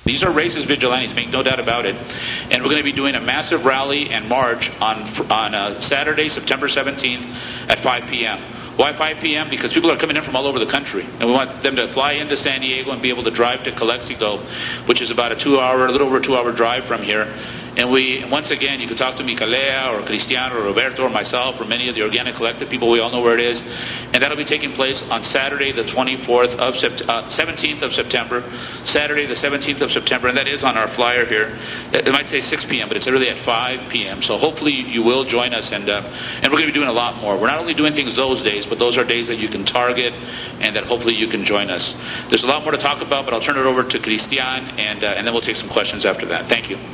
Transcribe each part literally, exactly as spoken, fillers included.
These are racist vigilantes, make no doubt about it. And we're going to be doing a massive rally and march on on uh, Saturday, September seventeenth at five p.m. Why five p.m.? Because people are coming in from all over the country, and we want them to fly into San Diego and be able to drive to Calexico, which is about a two-hour, a little over a two-hour drive from here. And we, once again, you can talk to Micalea or Cristiano or Roberto or myself or many of the Organic Collective people. We all know where it is. And that'll be taking place on Saturday, the twenty-fourth of Sept- uh, seventeenth of September. Saturday, the seventeenth of September, and that is on our flyer here. It might say six p.m., but it's really at five p.m. So hopefully you will join us, and uh, and we're going to be doing a lot more. We're not only doing things those days, but those are days that you can target, and that hopefully you can join us. There's a lot more to talk about, but I'll turn it over to Cristian, and uh, and then we'll take some questions after that. Thank you.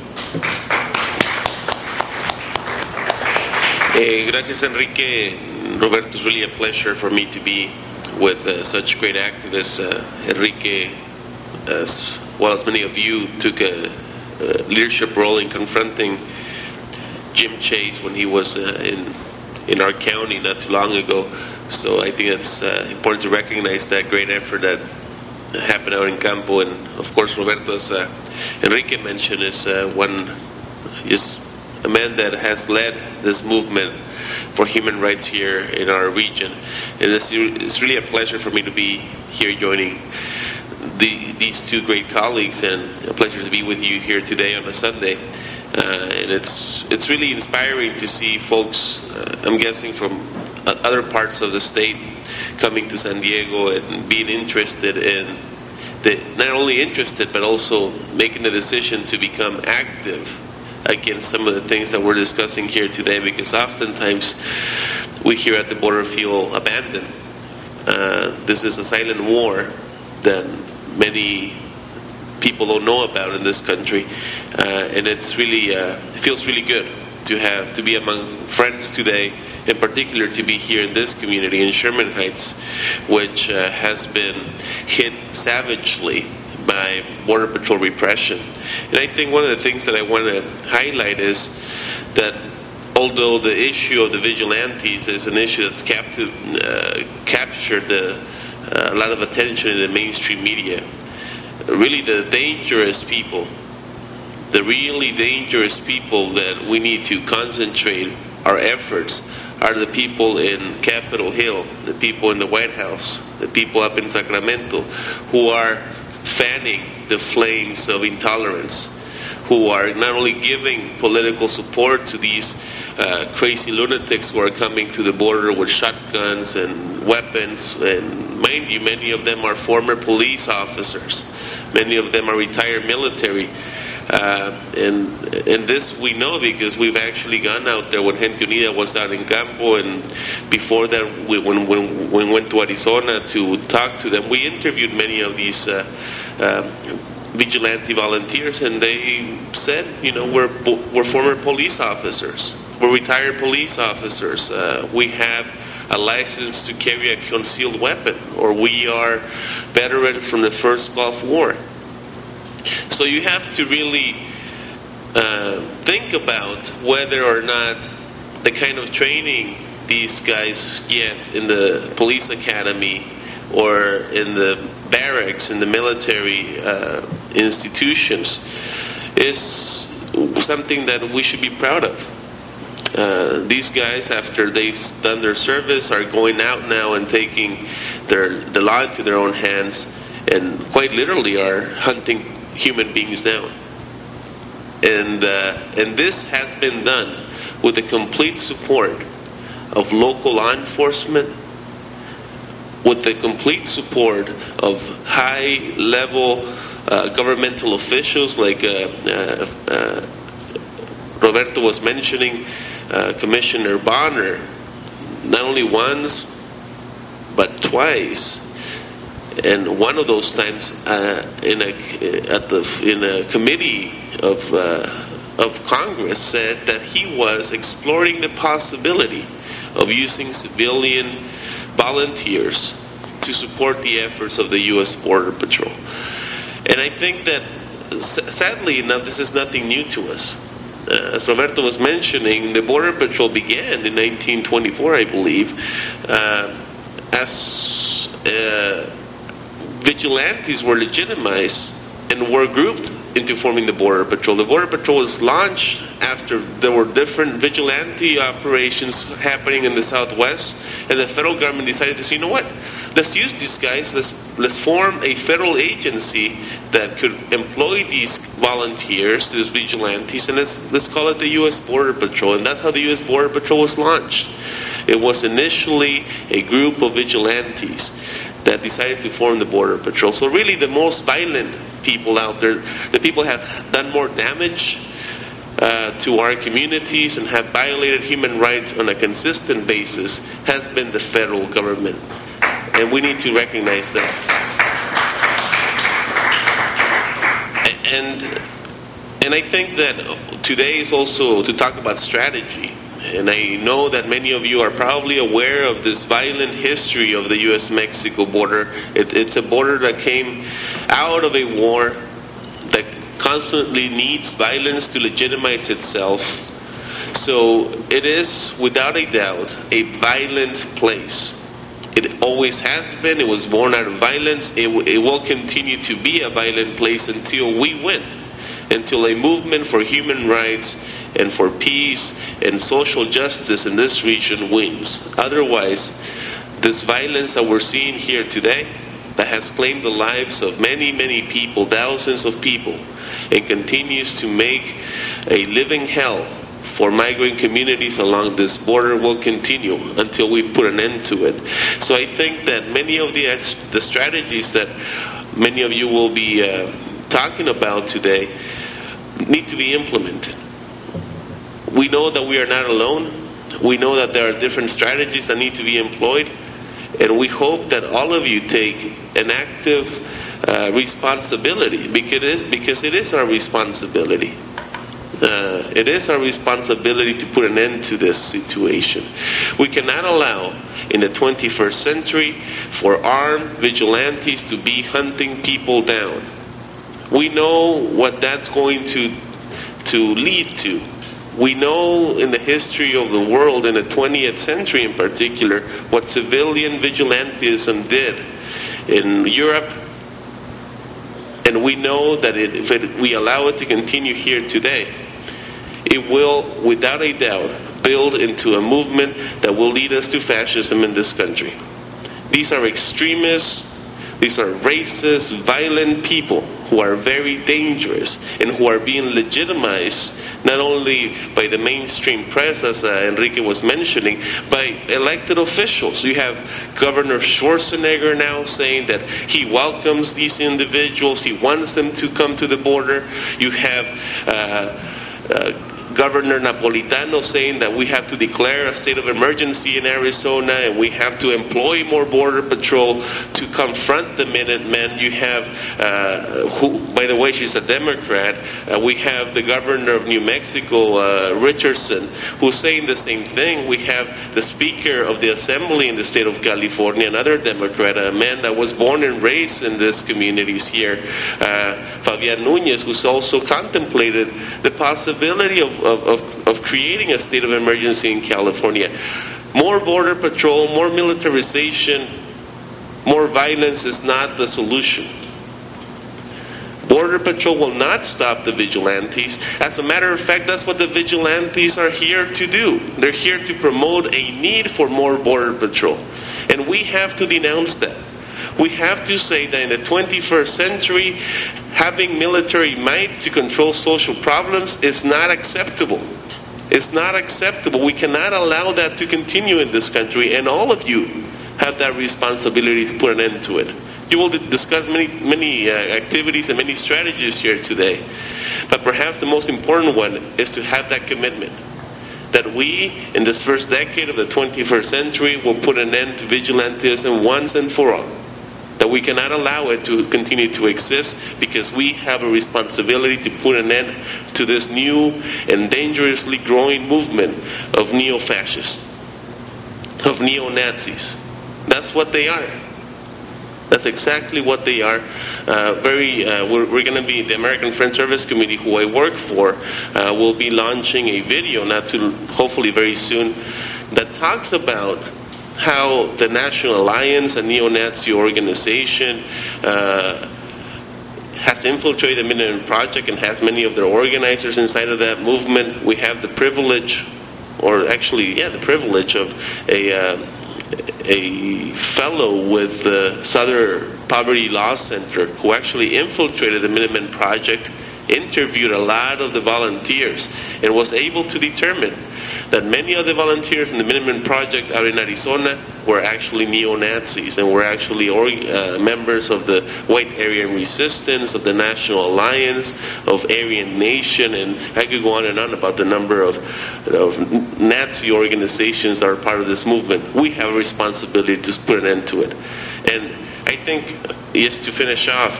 Eh, gracias, Enrique. Roberto, it's really a pleasure for me to be with uh, such great activists. Uh, Enrique, as well as many of you, took a, a leadership role in confronting Jim Chase when he was uh, in in our county not too long ago. So I think it's uh, important to recognize that great effort that happened out in Campo. And of course, Roberto, as uh, Enrique mentioned, is uh, one is a man that has led this movement for human rights here in our region. And it's, it's really a pleasure for me to be here joining the, these two great colleagues, and a pleasure to be with you here today on a Sunday. Uh, and it's it's really inspiring to see folks, uh, I'm guessing from other parts of the state, coming to San Diego and being interested in, the, not only interested, but also making the decision to become active against some of the things that we're discussing here today, because oftentimes we here at the border feel abandoned. Uh, this is a silent war that many people don't know about in this country, uh, and it's really uh, it feels really good to have to be among friends today, in particular to be here in this community in Sherman Heights, which uh, has been hit savagely by Border Patrol repression. And I think one of the things that I want to highlight is that although the issue of the vigilantes is an issue that's captive, uh, captured the, uh, a lot of attention in the mainstream media, really the dangerous people, the really dangerous people that we need to concentrate our efforts are the people in Capitol Hill, the people in the White House, the people up in Sacramento, who are fanning the flames of intolerance, who are not only giving political support to these uh, crazy lunatics who are coming to the border with shotguns and weapons, and mind you, many of them are former police officers, many of them are retired military, uh, and and this we know because we've actually gone out there when Gente Unida was out in Campo, and before that we, when, when, when we went to Arizona to talk to them, we interviewed many of these uh, uh, vigilante volunteers, and they said, you know, we're we're former police officers, we're retired police officers, uh, we have a license to carry a concealed weapon, or we are veterans from the first Gulf War. So you have to really uh, think about whether or not the kind of training these guys get in the police academy or in the barracks, in the military uh, institutions, is something that we should be proud of. Uh, these guys, after they've done their service, are going out now and taking their the law into their own hands, and quite literally are hunting human beings down. And uh, and this has been done with the complete support of local law enforcement, with the complete support of high-level uh, governmental officials like uh, uh, uh, Roberto was mentioning, uh, Commissioner Bonner, not only once, but twice. And one of those times, uh, in a at the in a committee of uh, of Congress, said that he was exploring the possibility of using civilian volunteers to support the efforts of the U S Border Patrol. And I think that, sadly enough, this is nothing new to us. Uh, as Roberto was mentioning, the Border Patrol began in nineteen twenty-four, I believe, uh, as uh, vigilantes were legitimized and were grouped into forming the Border Patrol. The Border Patrol was launched after there were different vigilante operations happening in the Southwest, and the federal government decided to say, you know what, let's use these guys, let's, let's form a federal agency that could employ these volunteers, these vigilantes, and let's, let's call it the U S Border Patrol. And that's how the U S Border Patrol was launched. It was initially a group of vigilantes that decided to form the Border Patrol. So really the most violent people out there, the people have done more damage uh, to our communities and have violated human rights on a consistent basis has been the federal government. And we need to recognize that. And, and I think that today is also to talk about strategy. And I know that many of you are probably aware of this violent history of the U S Mexico border. It, it's a border that came out of a war that constantly needs violence to legitimize itself. So it is, without a doubt, a violent place. It always has been. It was born out of violence. It, w- it will continue to be a violent place until we win, until a movement for human rights and for peace and social justice in this region wins. Otherwise, this violence that we're seeing here today, that has claimed the lives of many, many people, thousands of people, and continues to make a living hell for migrant communities along this border, will continue until we put an end to it. So I think that many of the, the strategies that many of you will be uh, talking about today need to be implemented. We know that we are not alone. We know that there are different strategies that need to be employed. And we hope that all of you take an active uh, responsibility, because it is, because it is our responsibility. Uh, it is our responsibility to put an end to this situation. We cannot allow in the twenty-first century for armed vigilantes to be hunting people down. We know what that's going to, to lead to. We know in the history of the world, in the twentieth century in particular, what civilian vigilantism did in Europe. And we know that it, if it, we allow it to continue here today, it will, without a doubt, build into a movement that will lead us to fascism in this country. These are extremists, these are racist, violent people who are very dangerous and who are being legitimized not only by the mainstream press, as uh, Enrique was mentioning, by elected officials. You have Governor Schwarzenegger now saying that he welcomes these individuals, he wants them to come to the border. You have uh, uh, Governor Napolitano saying that we have to declare a state of emergency in Arizona and we have to employ more Border Patrol to confront the Minutemen. You have, uh, who, by the way, she's a Democrat. Uh, we have the governor of New Mexico, uh, Richardson, who's saying the same thing. We have the Speaker of the Assembly in the state of California, another Democrat, a man that was born and raised in these communities here, uh, Fabian Nunez, who's also contemplated the possibility of Of, of, of creating a state of emergency in California. More Border Patrol, more militarization, more violence is not the solution. Border Patrol will not stop the vigilantes. As a matter of fact, that's what the vigilantes are here to do. They're here to promote a need for more Border Patrol. And we have to denounce that. We have to say that in the twenty-first century, having military might to control social problems is not acceptable. It's not acceptable. We cannot allow that to continue in this country, and all of you have that responsibility to put an end to it. You will discuss many, many uh, activities and many strategies here today, but perhaps the most important one is to have that commitment that we, in this first decade of the twenty-first century, will put an end to vigilantism once and for all. That we cannot allow it to continue to exist, because we have a responsibility to put an end to this new and dangerously growing movement of neo-fascists, of neo-Nazis. That's what they are. That's exactly what they are. Uh, very, uh, we're, we're going to be, the American Friends Service Committee, who I work for, uh, will be launching a video, not too, hopefully very soon, that talks about how the National Alliance, a neo-Nazi organization, uh, has infiltrated the Minutemen Project and has many of their organizers inside of that movement. We have the privilege, or actually, yeah, the privilege of a uh, a fellow with the Southern Poverty Law Center who actually infiltrated the Minutemen Project, interviewed a lot of the volunteers, and was able to determine that many of the volunteers in the Minutemen Project out in Arizona were actually neo-Nazis and were actually uh, members of the White Aryan Resistance, of the National Alliance, of Aryan Nation, and I could go on and on about the number of, of Nazi organizations that are part of this movement. We have a responsibility to put an end to it. And I think, just to finish off,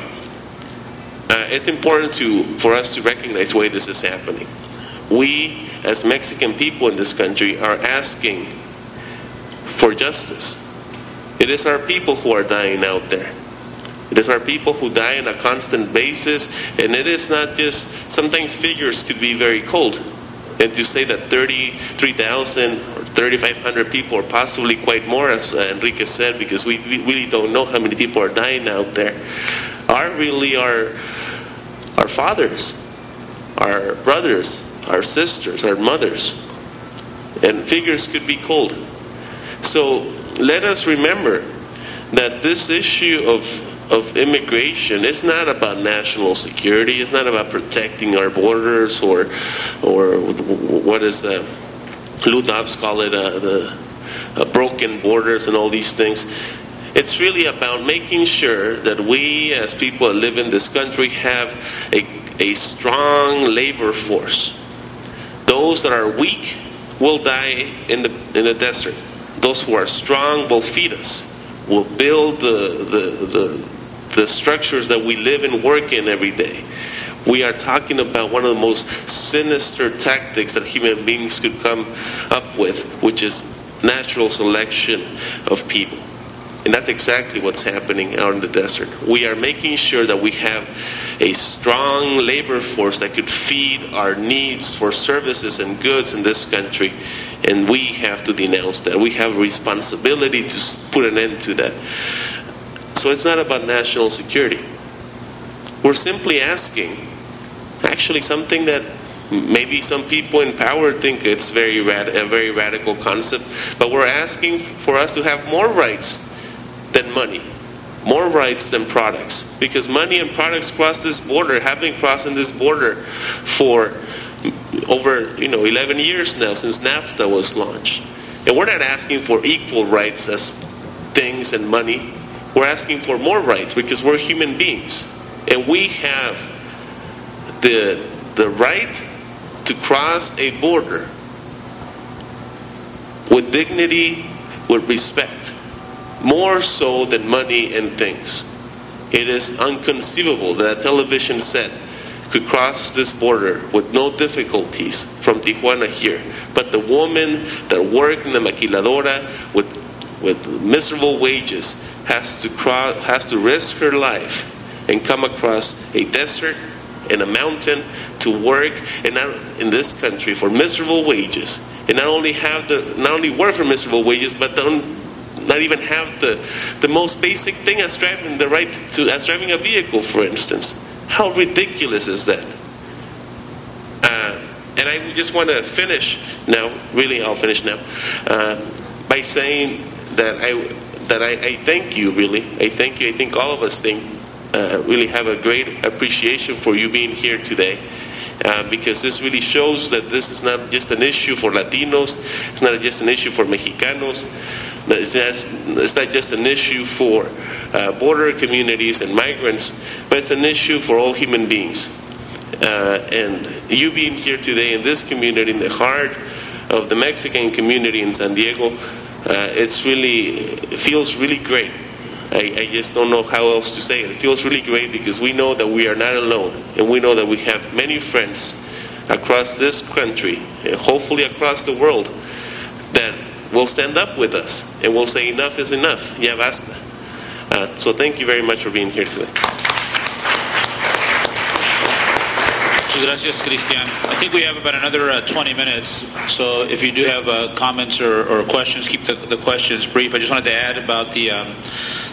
uh, it's important to for us to recognize why this is happening. We, as Mexican people in this country, are asking for justice. It is our people who are dying out there. It is our people who die on a constant basis, and it is not just, sometimes figures could be very cold. And to say that thirty-three thousand or thirty-five hundred people, or possibly quite more, as Enrique said, because we, we really don't know how many people are dying out there, are really our, our fathers, our brothers, our sisters, our mothers. And figures could be cold. So let us remember that this issue of, of immigration is not about national security. It's not about protecting our borders, or or what is the Lou Dobbs call it, uh, the uh, broken borders and all these things. It's really about making sure that we as people that live in this country have a, a strong labor force. Those that are weak will die in the in the desert. Those who are strong will feed us, will build the the, the the structures that we live and work in every day. We are talking about one of the most sinister tactics that human beings could come up with, which is natural selection of people. And that's exactly what's happening out in the desert. We are making sure that we have a strong labor force that could feed our needs for services and goods in this country. And we have to denounce that. We have a responsibility to put an end to that. So it's not about national security. We're simply asking, actually something that maybe some people in power think it's very rad- a very radical concept, but we're asking for us to have more rights than money, more rights than products, because money and products cross this border, have been crossing this border for over you know eleven years now, since NAFTA was launched. And we're not asking for equal rights as things and money. We're asking for more rights, because we're human beings, and we have the the right to cross a border with dignity, with respect, more so than money and things. It is inconceivable that a television set could cross this border with no difficulties from Tijuana here, but the woman that worked in the maquiladora with with miserable wages has to cross, has to risk her life and come across a desert and a mountain to work, and not in this country for miserable wages, and not only have the not only work for miserable wages, but don't not even have the the most basic thing as driving the right to as driving a vehicle, for instance. How ridiculous is that? Uh, and I just want to finish now. Really, I'll finish now uh, by saying that I that I, I thank you. Really, I thank you. I think all of us think uh, really have a great appreciation for you being here today. Uh, because this really shows that this is not just an issue for Latinos, it's not just an issue for Mexicanos, it's, just, it's not just an issue for uh, border communities and migrants, but it's an issue for all human beings. Uh, and you being here today in this community, in the heart of the Mexican community in San Diego, uh, it's really, it feels really great. I, I just don't know how else to say it. It feels really great because we know that we are not alone, and we know that we have many friends across this country, and hopefully across the world, that will stand up with us and will say enough is enough. Ya basta. Uh, so thank you very much for being here today. Muchas gracias, Christian. I think we have about another uh, twenty minutes, so if you do have uh, comments or, or questions, keep the, the questions brief. I just wanted to add about the um,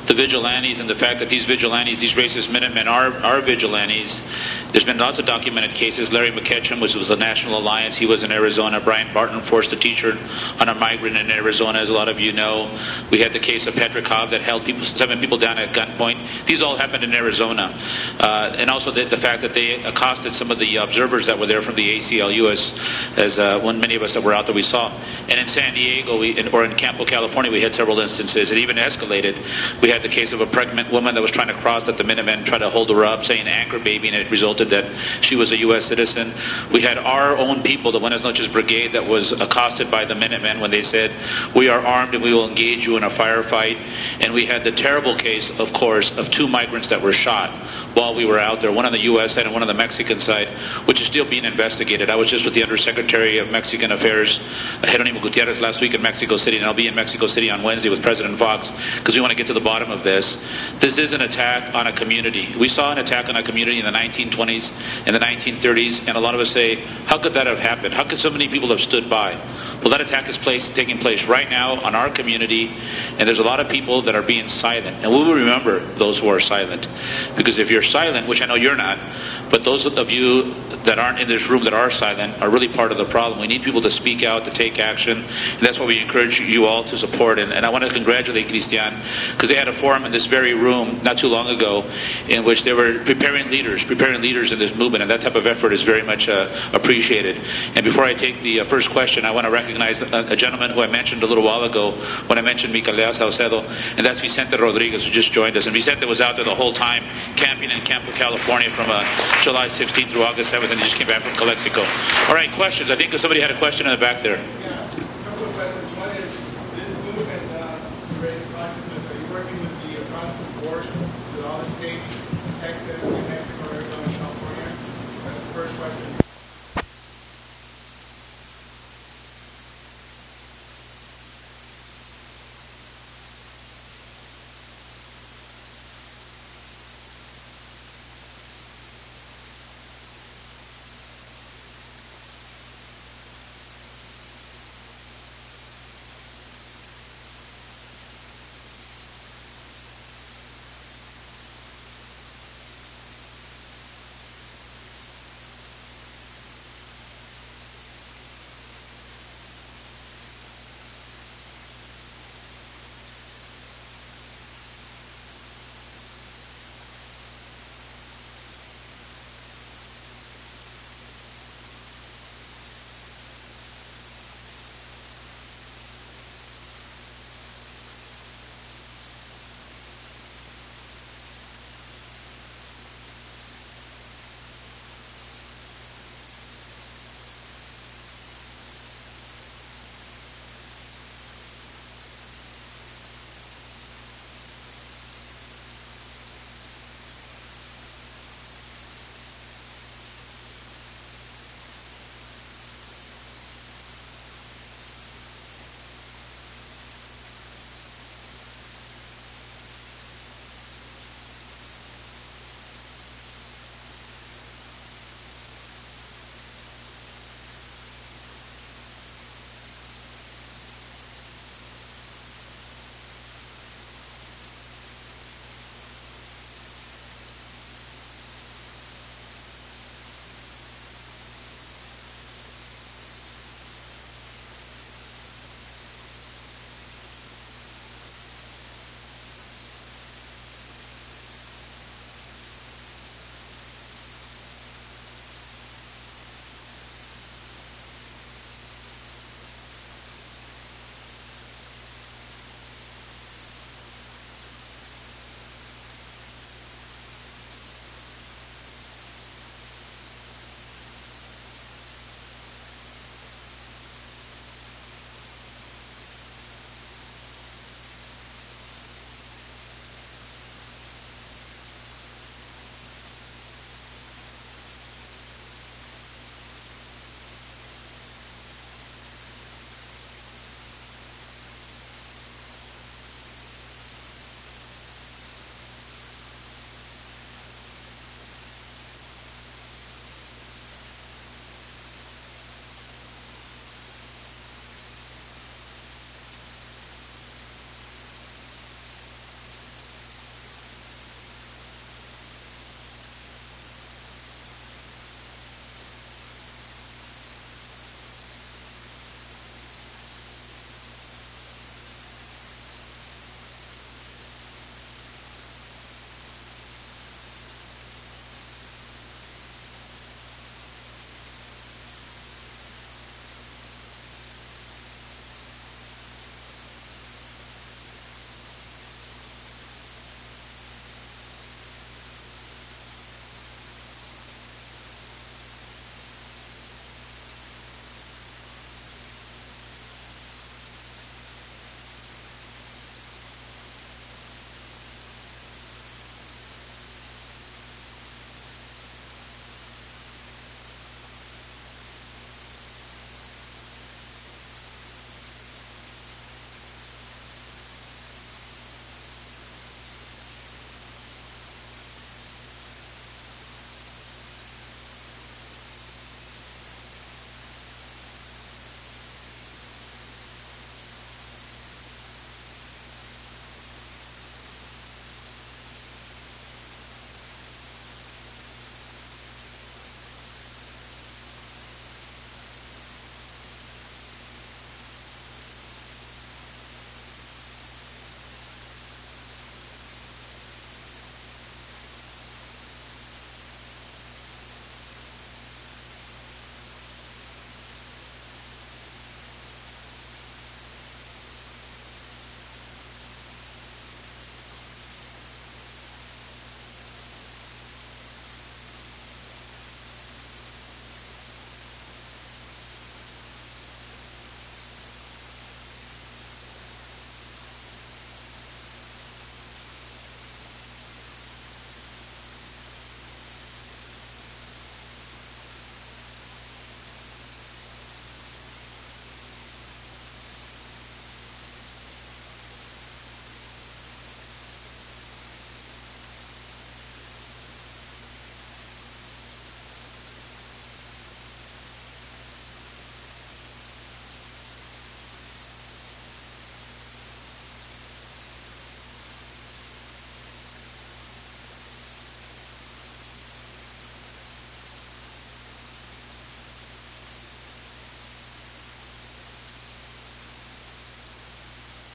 the vigilantes and the fact that these vigilantes, these racist Minutemen are, are vigilantes. There's been lots of documented cases. Larry McKetchum, which was the National Alliance, he was in Arizona. Brian Barton forced a teacher on a migrant in Arizona, as a lot of you know. We had the case of Patrick Hobb that held people, seven people down at gunpoint. These all happened in Arizona. Uh, and also the, the fact that they accosted some of the observers that were there from the A C L U, as, as uh, when many of us that were out there we saw. And in San Diego, we, in, or in Campo, California, we had several instances. It even escalated. We had the case of a pregnant woman that was trying to cross, that the Minutemen tried to hold her up, saying anchor baby, and it resulted that she was a U S citizen. We had our own people, the Buenas Noches Brigade, that was accosted by the Minutemen when they said, we are armed and we will engage you in a firefight. And we had the terrible case, of course, of two migrants that were shot while we were out there, one on the U S side and one on the Mexican side, which is still being investigated. I was just with the Undersecretary of Mexican Affairs, Jeronimo Gutierrez, last week in Mexico City, and I'll be in Mexico City on Wednesday with President Fox, because we want to get to the bottom of this. This is an attack on a community. We saw an attack on a community in the nineteen twenties, in the nineteen thirties, and a lot of us say, how could that have happened? How could so many people have stood by? Well, that attack is place, taking place right now on our community, and there's a lot of people that are being silent. And we will remember those who are silent. Because if you're silent, which I know you're not, but those of you that aren't in this room that are silent are really part of the problem. We need people to speak out, to take action, and that's why we encourage you all to support. And, and I want to congratulate Christian, because they had a forum in this very room not too long ago in which they were preparing leaders, preparing leaders in this movement, and that type of effort is very much uh, appreciated. And before I take the uh, first question, I want to recognize a, a gentleman who I mentioned a little while ago when I mentioned Micalea Saucedo, and that's Vicente Rodriguez, who just joined us. And Vicente was out there the whole time, camping in Campo, California from uh, July sixteenth through August seventh, and he just came back from Calexico. All right, questions. I think somebody had a question in the back there. Yeah, a couple of questions. One is, this movement uh, to raise consciousness, are you working with the uh, Protestant board with all the states, Texas, New Mexico, Arizona, and California? That's the first question.